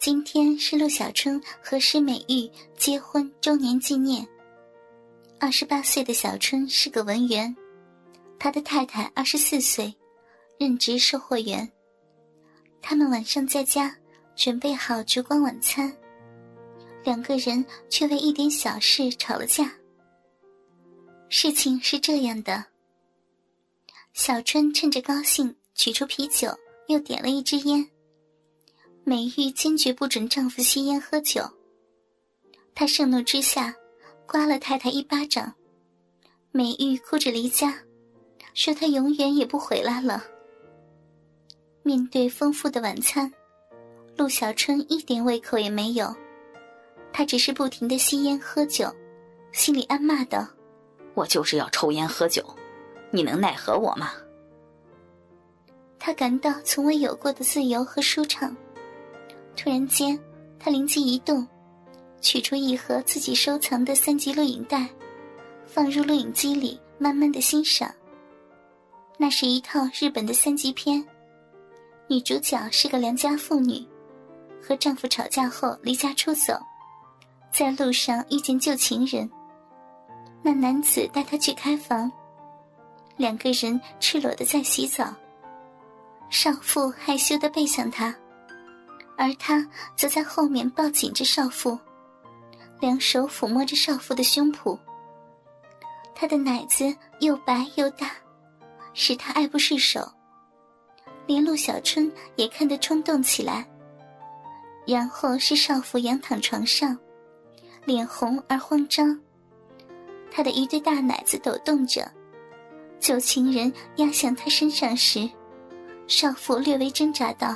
今天是陆小春和施美玉结婚周年纪念。28岁的小春是个文员，他的太太24岁，任职售货员。他们晚上在家准备好烛光晚餐，两个人却为一点小事吵了架。事情是这样的，小春趁着高兴取出啤酒，又点了一支烟。美玉坚决不准丈夫吸烟喝酒，她盛怒之下刮了太太一巴掌。美玉哭着离家，说她永远也不回来了。面对丰富的晚餐，陆小春一点胃口也没有，她只是不停地吸烟喝酒，心里暗骂道： 我就是要抽烟喝酒，你能奈何我吗？ 她感到从未有过的自由和舒畅。突然间，她灵机一动，取出一盒自己收藏的3级录影带，放入录影机里慢慢的欣赏。那是一套日本的3级片，女主角是个良家妇女，和丈夫吵架后离家出走，在路上遇见旧情人，那男子带她去开房，两个人赤裸的在洗澡，少妇害羞地背向他，而他则在后面抱紧着少妇，两手抚摸着少妇的胸脯。她的奶子又白又大，使他爱不释手，连陆小春也看得冲动起来。然后是少妇仰躺床上，脸红而慌张，她的一对大奶子抖动着。旧情人压向她身上时，少妇略微挣扎道：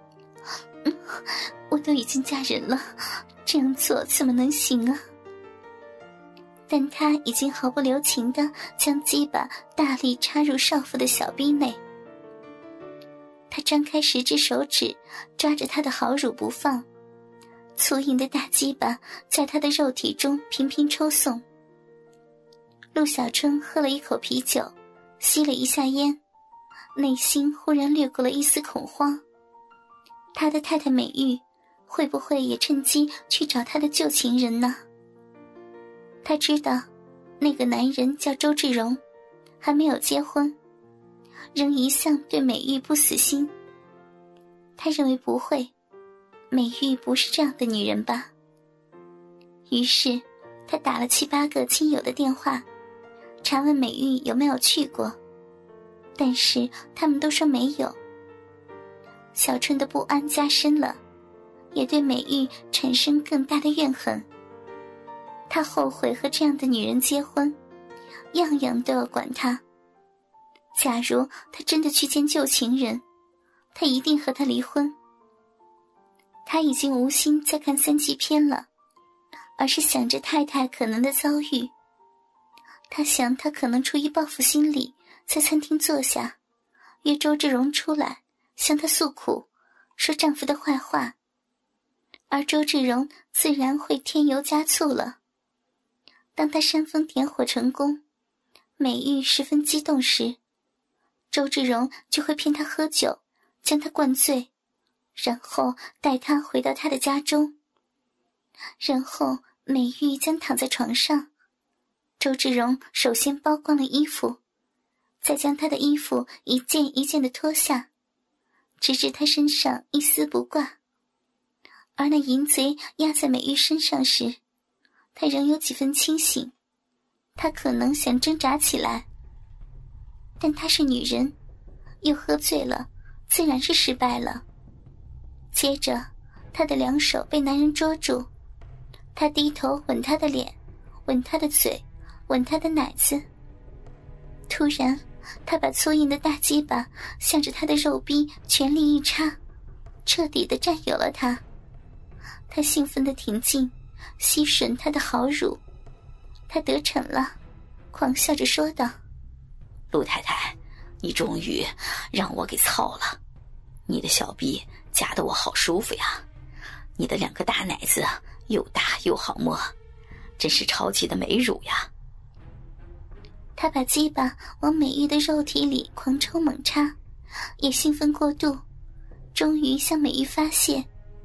我都已经嫁人了，这样做怎么能行啊？但他已经毫不留情地将鸡巴大力插入少妇的小逼内。他张开10只手指抓着她的好乳不放，粗硬的大鸡巴在她的肉体中频频抽送。陆小春喝了一口啤酒，吸了一下烟，内心忽然掠过了一丝恐慌。他的太太美玉会不会也趁机去找他的旧情人呢？他知道那个男人叫周志荣，还没有结婚，仍一向对美玉不死心。他认为不会，美玉不是这样的女人吧。于是他打了7、8个亲友的电话，查问美玉有没有去过，但是他们都说没有。小春的不安加深了，也对美玉产生更大的怨恨。他后悔和这样的女人结婚，样样都要管她。假如他真的去见旧情人，他一定和她离婚。他已经无心再看3级片了，而是想着太太可能的遭遇。他想他可能出于报复心理，在餐厅坐下，约周志荣出来向她诉苦，说丈夫的坏话，而周志荣自然会添油加醋了。当他煽风点火成功，美玉十分激动时，周志荣就会骗她喝酒，将她灌醉，然后带她回到他的家中。然后美玉将躺在床上，周志荣首先剥光了衣服，再将她的衣服一件一件地脱下，直至她身上一丝不挂。而那淫贼压在美玉身上时，她仍有几分清醒，她可能想挣扎起来，但她是女人，又喝醉了，自然是失败了。接着她的2手被男人捉住，她低头吻她的脸，吻她的嘴，吻她的奶子。突然她把粗硬的大鸡巴向着她的肉壁全力一插，彻底地占有了她。她兴奋地挺进，吸吮她的好乳。她得逞了，狂笑着说道： 陆太太，你终于让我给操了，你的小臂夹得我好舒服呀，你的2个大奶子又大又好摸，真是超级的美乳呀。 他把鸡巴往美玉的肉体里狂抽猛插，也兴奋过度，终于向美玉发泄，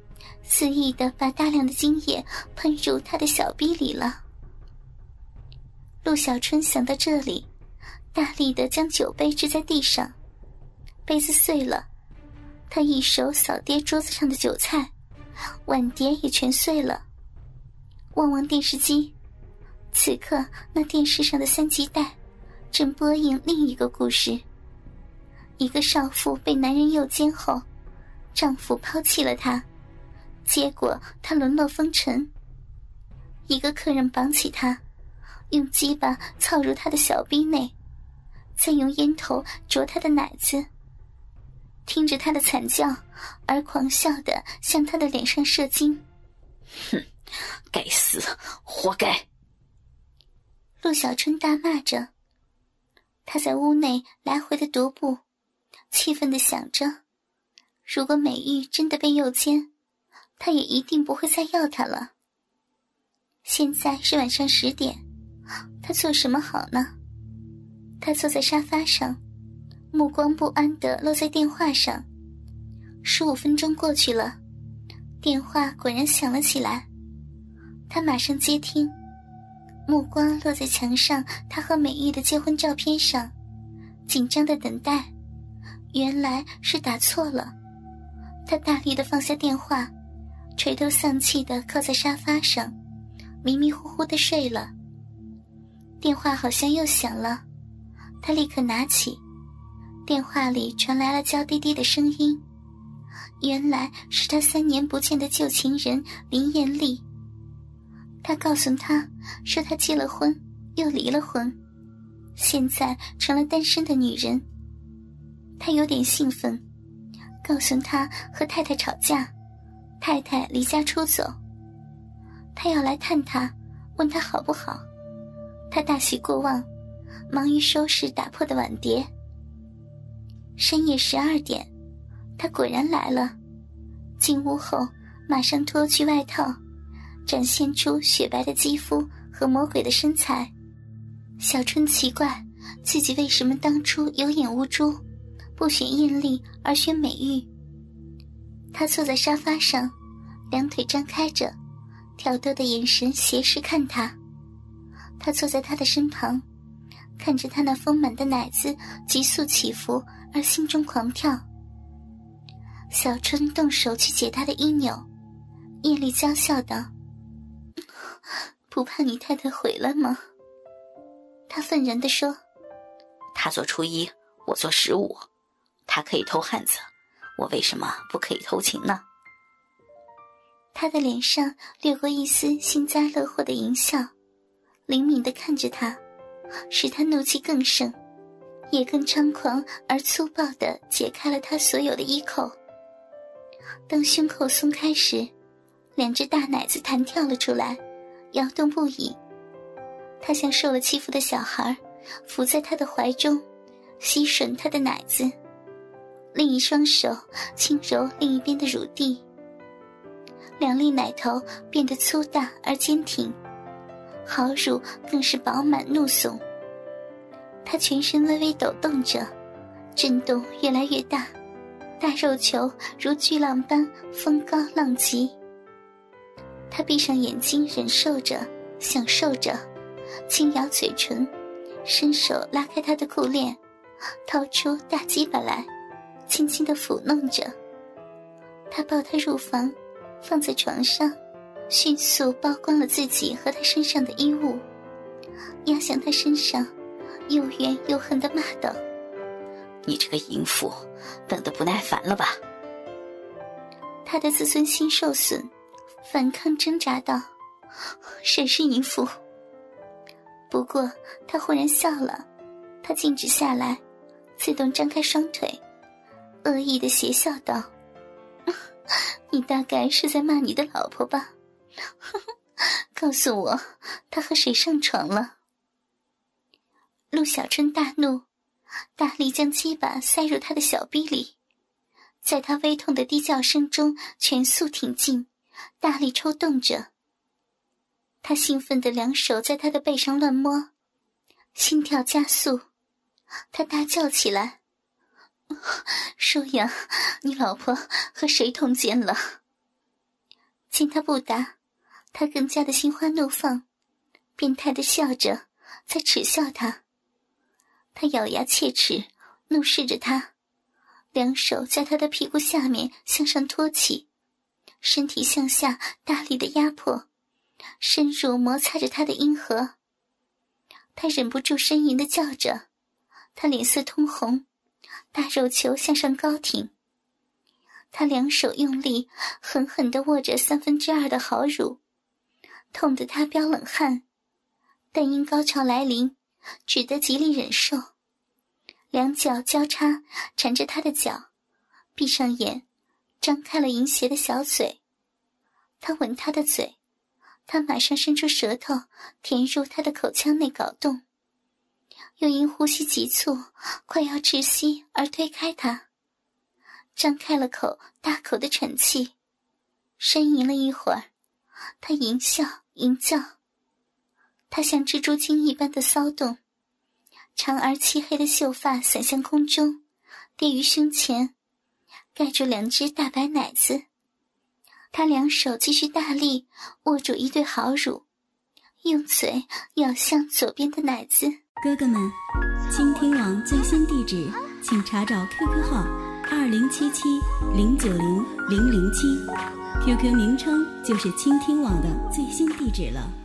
肆意地把大量的精液喷入他的小逼里了。陆小春想到这里，大力地将酒杯掷在地上，杯子碎了，他一手扫跌桌子上的酒菜，碗碟也全碎了。望望电视机，此刻那电视上的3集带正播映另一个故事，一个少妇被男人诱奸后，丈夫抛弃了她，结果她沦落风尘。一个客人绑起她，用鸡巴操入她的小逼内，再用烟头啄她的奶子，听着她的惨叫而狂笑地向她的脸上射精。 哼，该死，活该！ 陆小春大骂着，他在屋内来回的踱步，气愤地想着，如果美玉真的被诱奸，他也一定不会再要她了。现在是晚上10点，他做什么好呢？他坐在沙发上，目光不安地落在电话上。15分钟过去了，电话果然响了起来。他马上接听，目光落在墙上他和美玉的结婚照片上，紧张地等待。原来是打错了。他大力地放下电话，垂头丧气地靠在沙发上，迷迷糊糊地睡了。电话好像又响了，他立刻拿起，电话里传来了娇滴滴的声音，原来是他3年不见的旧情人林艳丽。他告诉他说他结了婚又离了婚，现在成了单身的女人。他有点兴奋，告诉他和太太吵架，太太离家出走。他要来探他，问他好不好。他大喜过望，忙于收拾打破的碗碟。深夜12点，他果然来了。进屋后马上脱去外套，展现出雪白的肌肤和魔鬼的身材。小春奇怪自己为什么当初有眼无珠，不选艳丽而选美玉。他坐在沙发上，两腿张开着，挑逗的眼神斜视看他。他坐在他的身旁，看着他那丰满的奶子急速起伏而心中狂跳。小春动手去解他的衣纽，艳丽娇笑道：不怕你太太回来吗？他愤然地说： 他做初一，我做15，他可以偷汉子，我为什么不可以偷情呢？ 他的脸上掠过一丝幸灾乐祸的淫笑，灵敏地看着他，使他怒气更盛，也更猖狂而粗暴地解开了他所有的衣扣。当胸口松开时，2只大奶子弹跳了出来，摇动不已。他像受了欺负的小孩，伏在他的怀中，吸吮他的奶子，另一双手轻揉另一边的乳蒂。2粒奶头变得粗大而坚挺，好乳更是饱满怒耸。他全身微微抖动着，震动越来越大，大肉球如巨浪般风高浪急。他闭上眼睛，忍受着，享受着，轻咬嘴唇，伸手拉开他的裤链，掏出大鸡巴来，轻轻地抚弄着。他抱他入房，放在床上，迅速剥光了自己和他身上的衣物，压向他身上，又怨又恨地骂道： 你这个淫妇，等得不耐烦了吧？ 他的自尊心受损，反抗挣扎道：谁是淫妇？不过他忽然笑了，他静止下来，自动张开双腿，恶意地邪笑道：你大概是在骂你的老婆吧？告诉我，她和谁上床了？陆小春大怒，大力将鸡巴塞入他的小逼里，在他微痛的低叫声中全速挺进，大力抽动着。他兴奋的2手在他的背上乱摸，心跳加速，他大叫起来：说呀，你老婆和谁通奸了？ 见他不答，他更加的心花怒放，变态的笑着，在耻笑他。他咬牙切齿，怒视着他，两手在他的屁股下面向上托起，身体向下大力的压迫，深入摩擦着他的阴核。他忍不住呻吟的叫着，他脸色通红，大肉球向上高挺。他两手用力狠狠地握着2/3的好乳，痛得他飙冷汗，但因高潮来临，只得极力忍受。两脚交叉缠着他的脚，闭上眼，张开了淫邪的小嘴。他吻他的嘴，他马上伸出舌头填入他的口腔内搞动，又因呼吸急促快要窒息而推开他，张开了口，大口的喘气，呻吟了一会儿，他淫笑淫叫。他像蜘蛛精一般的骚动，长而漆黑的秀发散向空中，跌于胸前，盖住两只大白奶子。他两手继续大力握住一对好乳，用嘴咬向左边的奶子。 哥哥们，倾听网最新地址请查找 QQ 号2077090007，QQ 名称就是倾听网的最新地址了。